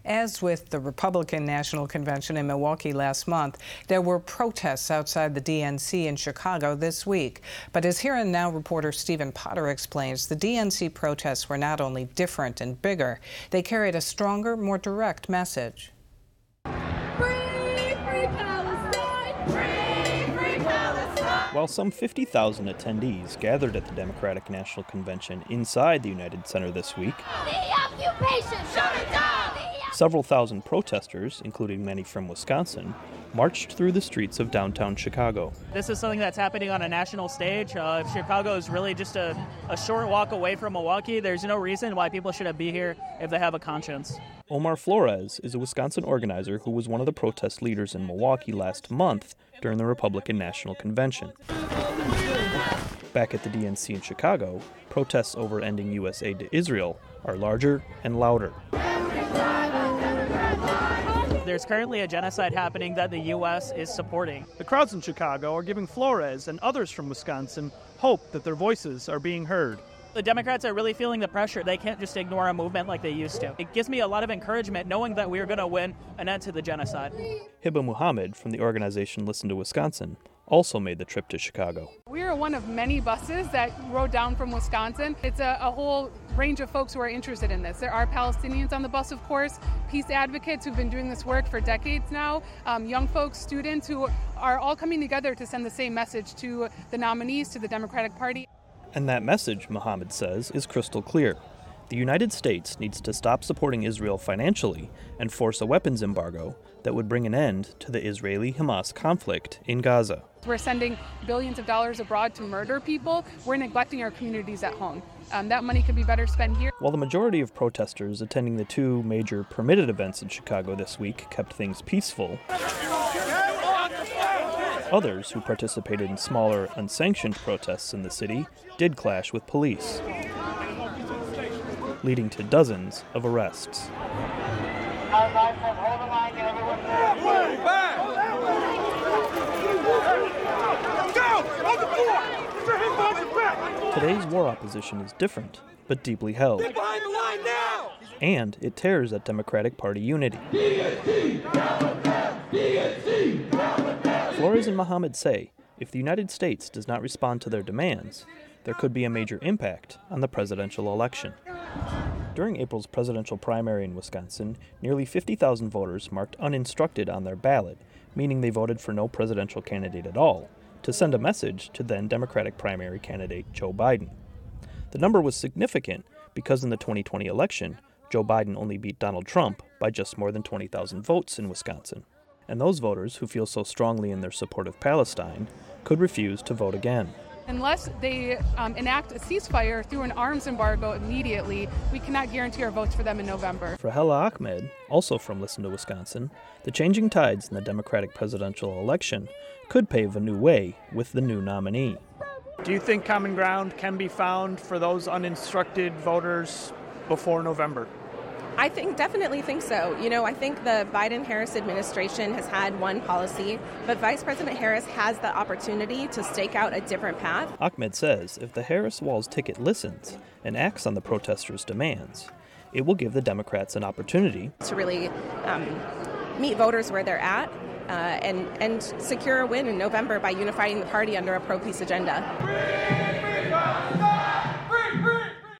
As with the Republican National Convention in Milwaukee last month, there were protests outside the DNC in Chicago this week. But as Here and Now reporter Stephen Potter explains, the DNC protests were not only different and bigger, they carried a stronger, more direct message. While some 50,000 attendees gathered at the Democratic National Convention inside the United Center this week, several thousand protesters, including many from Wisconsin, marched through the streets of downtown Chicago. This is something that's happening on a national stage. Chicago is really just a short walk away from Milwaukee. There's no reason why people shouldn't be here if they have a conscience. Omar Flores is a Wisconsin organizer who was one of the protest leaders in Milwaukee last month during the Republican National Convention. Back at the DNC in Chicago, protests over ending U.S. aid to Israel are larger and louder. There's currently a genocide happening that the U.S. is supporting. The crowds in Chicago are giving Flores and others from Wisconsin hope that their voices are being heard. The Democrats are really feeling the pressure. They can't just ignore a movement like they used to. It gives me a lot of encouragement knowing that we're going to win an end to the genocide. Hiba Muhammad from the organization Listen to Wisconsin also made the trip to Chicago. We are one of many buses that rode down from Wisconsin. It's a whole range of folks who are interested in this. There are Palestinians on the bus, of course, peace advocates who've been doing this work for decades now, young folks, students who are all coming together to send the same message to the nominees, to the Democratic Party. And that message, Muhammad says, is crystal clear. The United States needs to stop supporting Israel financially and force a weapons embargo that would bring an end to the Israeli-Hamas conflict in Gaza. We're sending billions of dollars abroad to murder people. We're neglecting our communities at home. That money could be better spent here. While the majority of protesters attending the two major permitted events in Chicago this week kept things peaceful, others who participated in smaller, unsanctioned protests in the city did clash with police, leading to dozens of arrests. Today's war opposition is different, but deeply held. And it tears at Democratic Party unity. Flores and Muhammad say if the United States does not respond to their demands, there could be a major impact on the presidential election. During April's presidential primary in Wisconsin, nearly 50,000 voters marked uninstructed on their ballot, meaning they voted for no presidential candidate at all, to send a message to then Democratic primary candidate Joe Biden. The number was significant because in the 2020 election, Joe Biden only beat Donald Trump by just more than 20,000 votes in Wisconsin. And those voters who feel so strongly in their support of Palestine could refuse to vote again. Unless they enact a ceasefire through an arms embargo immediately, we cannot guarantee our votes for them in November. For Hella Ahmed, also from Listen to Wisconsin, the changing tides in the Democratic presidential election could pave a new way with the new nominee. Do you think common ground can be found for those uninstructed voters before November? I definitely think so. I think the Biden-Harris administration has had one policy, but Vice President Harris has the opportunity to stake out a different path. Ahmed says if the Harris-Walz ticket listens and acts on the protesters' demands, it will give the Democrats an opportunity to really meet voters where they're at and secure a win in November by unifying the party under a pro-peace agenda.